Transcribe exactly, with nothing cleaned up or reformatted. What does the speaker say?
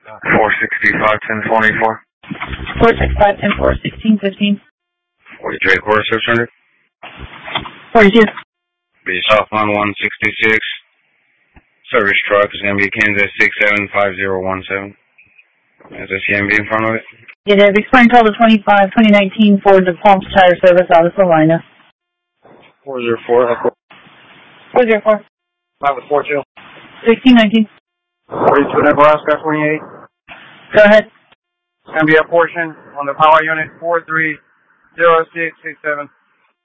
four sixty-five, ten twenty-four. four sixty-five, ten four, sixteen fifteen. forty-three, quarter six hundred. forty-two. Be southbound one sixty-six. Service truck is going to be Kansas six seven five zero one seven. Is the C M B in front of it? It is explain total twenty-five, twenty nineteen Ford DePaul Tire Service out of Salina. four zero four. four zero four. five four two. sixteen nineteen. forty-two Nebraska twenty-eight. Go ahead. It's going to be a portion on the power unit four three zero six six seven.